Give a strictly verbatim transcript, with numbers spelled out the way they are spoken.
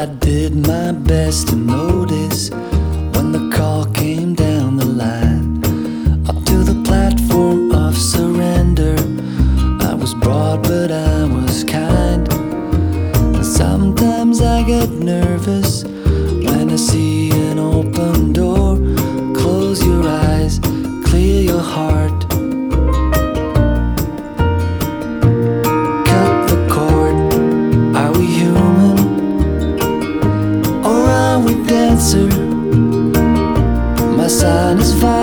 I did my best to notice when the call came down the line, up to the platform of surrender. I was broad but I was kind. Sometimes I get nervous when I see an open door. Close your eyes, clear your heart. Cut the cord. Are we human or are we dancer? My sign is fire.